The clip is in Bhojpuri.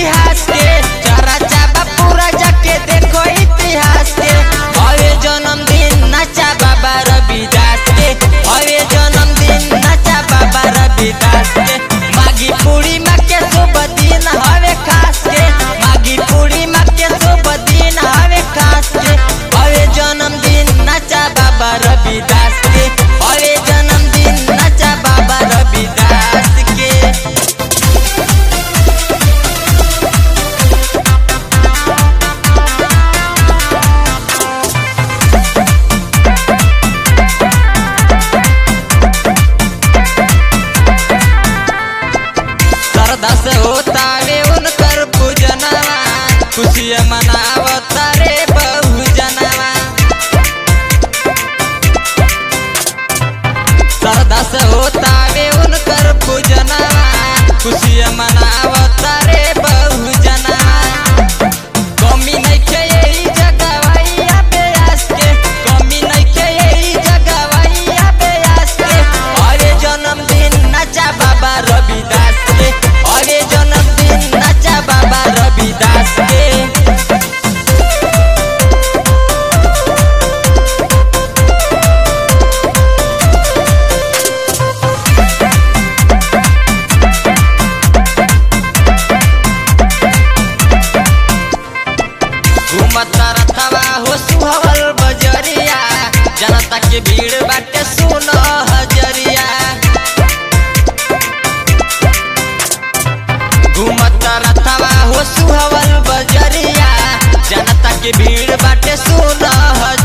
इतिहास के, चरा चाबा पूरा जाके देखो इतिहास के। हवे जन्मदिन नाचा बाबा रविदास के, हवे जन्मदिन नाचा बाबा रविदास के। मागी पूरी माँ के शुभ दिन हवे खास के, मागी पूरी माँ के शुभ दिन हवे खास के। हवे जन्मदिन नाचा बाबा रविदास के, हवे जन्मदिन नाचा बाबा रविदास के। श्रद्धा से होता रे उनकर पूजनवा, खुशियाँ मनावता रे बहुजनवा। श्रद्धा से होता रे उनकर पूजनवा, खुशियाँ मनावता रे बहुजनवा। कमी नइखे यही जगवैया बेयास के, कमी नइखे यही जगवैया बेयास के। अरे जन्मदिन नाचा बाबा रविदास के, अरे जन्मदिन नाचा बाबा रविदास के। घूमता रथवा हो सुहवल बजरिया, जनता के भीड़ बाटे सुन हजरिया। घूमता रथवा हो सुहवल बजरिया, जनता के भीड़ बाटे सुन हजरिया।